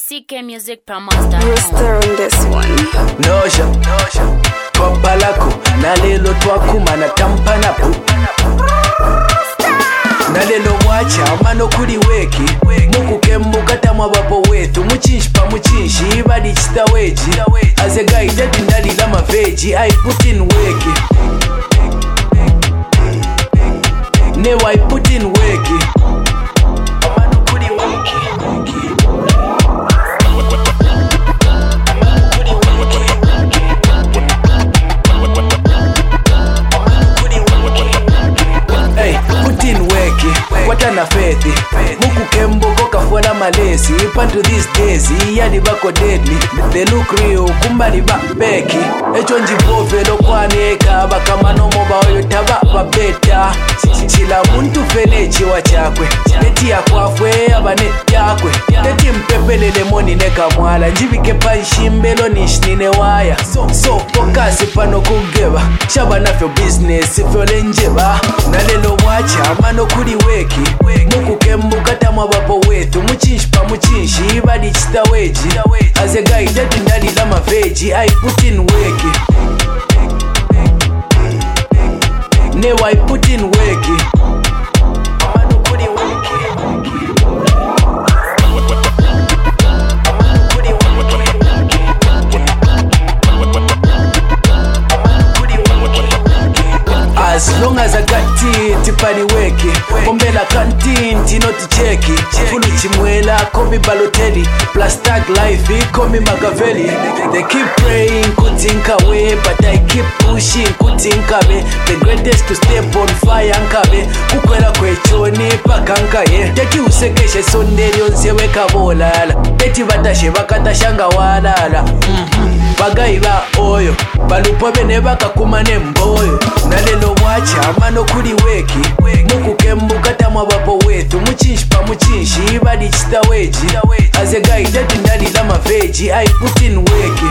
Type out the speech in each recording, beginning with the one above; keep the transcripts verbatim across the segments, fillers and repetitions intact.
C K Music Promoter. Rooster on this one. Noja, noja, kopalako, nalelo twakuma na tampanapo. Nalelo mwacha, mano kuli weki, muku kembuka tamwa bapo wetu, muchinshi pa muchinshi, ibadi chita weji. As a guy, daddy ndali lama veji, I put in weki. Never I put in weki. Mano kuli weki. Watana fethi muku kembo kafuala malesi pantu these days yani bako deadly they look real kumbali ba beki echo njibove lokwaneka bakama nomo bayo taba babeta chila muntu fenechi wachakwe eti yakwafwe abane yakwe eti mpepelele moni neka mwala njibike panshimbelo nishnine waya so so focus pano kugeba shaba nafyo business fyole njeba nalelo mwacha mano kuli weki muku kembuka tamwa bapo wetu muchinshi pa muchinshi ibadi chita weji. As a guy daddy ndali lama veji I put in weki. Never I put in weki. Amano kuli weki. Amano kuli weki. As long as I got it, tipani weki. Bombela canteen, tino ticheki. Fulu chimwela, komi Balotelli. Plus tag life, komi Machiavelli. They keep praying, kutinka we, but I keep pushing, kutinka be. The greatest to step on fire, nkabe. Kukwela kwechoni, pakanka ye. Teki usekeshe sondeli onsewe kabolala. Teti batashe bakatashanga walala. Mm-hmm. Bagai ba oyo, balupo bene baka kumane mboyo. Nalelo mwacha, mano kuli weki. Muku kembuka tamwa bapo wetu, muchinshi pa muchinshi, ibadi chita weji. As a guy daddy ndali lama veji, I put in weki.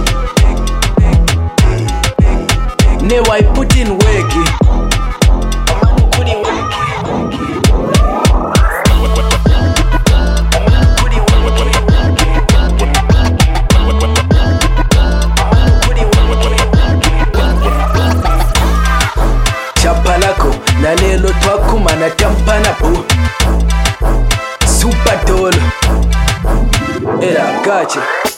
Never I put in weki. Mano kuli weki. Chapalako, nalelo twakuma na tampanapo. Super tolo. Era, gotcha.